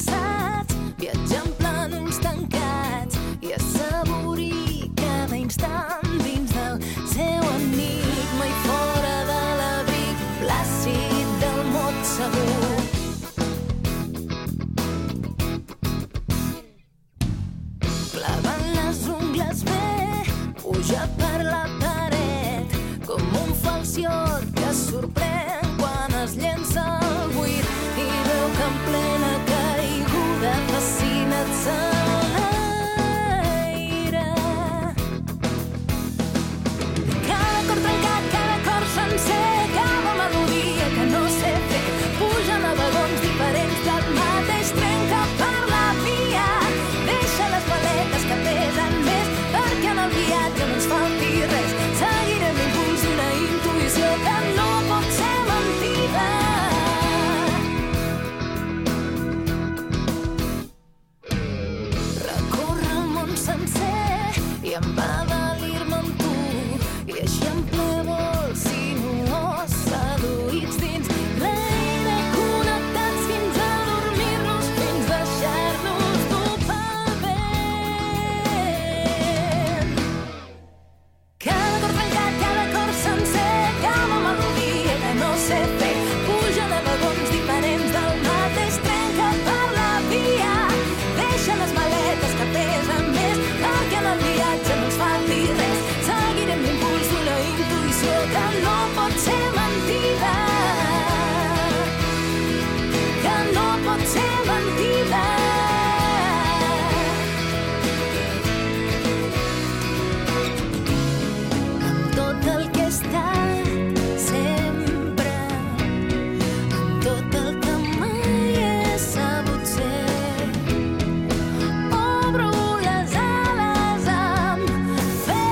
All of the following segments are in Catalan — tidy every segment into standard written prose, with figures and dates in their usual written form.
cansats, viatjant plànols tancats i assaborir cada instant dins del seu enigma i fora de l'abric plàcid del mot segur. Clavant les ungles bé, puja per la paret com un falciot que sorprèn quan es llença al buit i veu que en plena caiguda fascinats a l'aire. Cada cor trencat, cada cor sencer, cada melodia que no sé fer, pugen a vagons diferents del mateix tren que per la via. Deixa les maletes que pesen més perquè en el viatge no ens falti res. Seguirem l'impuls d'una intuïció que no pot ser mentida. Recórrer el món sencer i em va valir-me amb tu, i així en ple vol sinuós, seduïts dins l'aire, connectats fins a dormir-nos, fins a deixar-nos dur pel vent. Cada cor trencat, cada cor sencer, cada melodia que no sé fer, pugen a vagons diferents del mateix tren que per la via. Deixa les maletes que pesen més perquè en el viatge no ens falti res. Seguirem l'impuls d'una intuïció que no pot ser mentida, que no pot ser mentida. Amb tot el que he estat sempre, amb tot el que mai he sabut ser, obro les ales amb fe.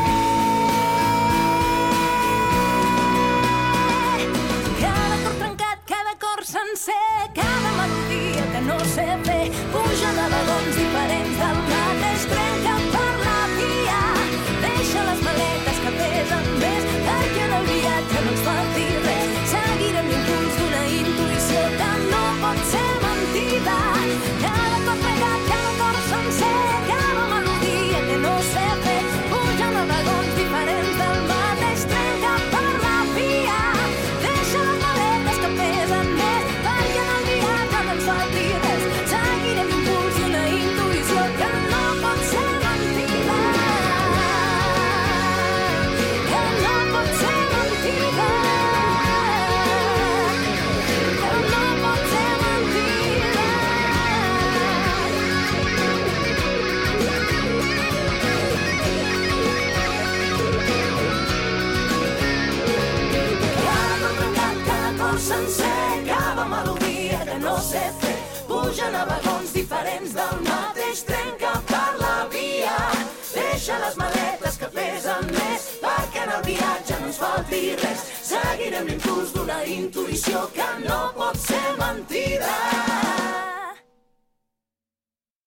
Cada cor trencat, cada cor sencer, cada melodia que no sé fer, pugen a vagons diferents del mateix tren que per la via. Deixa les maletes que pesen més perquè en el viatge no ens falti res. Seguirem l'impuls d'una intuïció que no pot ser mentida. Cada cor trencat, cada cor sencer, cada melodia que no sé fer, pugen a vagons diferents del mateix tren que per la via. Deixa les maletes que pesen més perquè en el viatge no ens falti res. Seguirem l'impuls d'una intuïció que no pot ser mentida, que no pot ser mentida, que no pot ser mentida. Cada cor trencat, cada cor sencer, cada melodia que no sé fer, pugen a vagons diferents del mateix tren que per la via. Deixa les maletes que pesen més perquè en el viatge no ens falti res. Seguirem l'impuls d'una intuïció que no pot ser mentida.